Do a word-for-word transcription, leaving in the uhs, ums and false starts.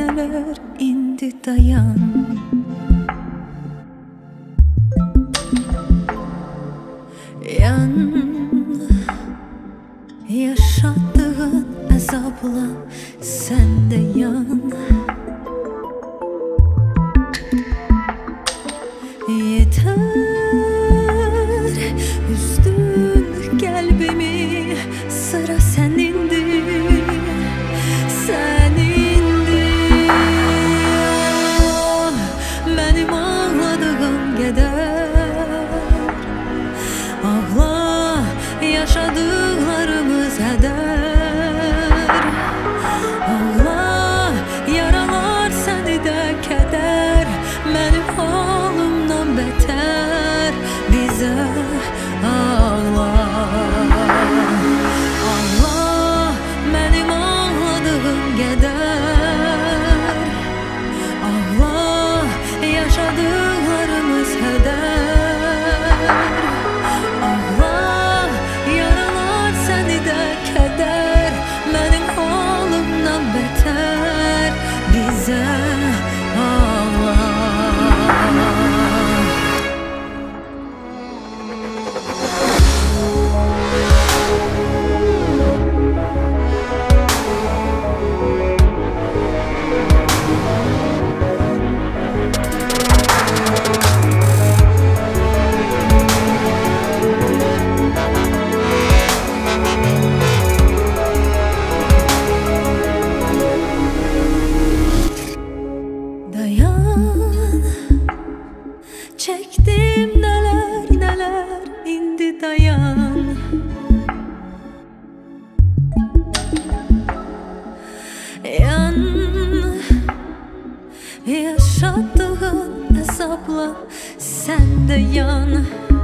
neler indi dayan. Yan, yaşadığın azapla sen de yan. Yeter, üzdün kalbimi, sıra senindir, senindir. Benim ağladığım kadar ağla, yaşadıklarımız heder. Ağla, yaralar seni de keder, benim halımdan beter. Bize ağla, ağla, benim ağladığım kadar. Ağla, yaşadıklarımız heder. Ağla, yaralar seni de keder, benim halımdan beter. Bize ağla. Dayan, çektim neler neler indi dayan. Yan, yaşadığın azapla sen de yan.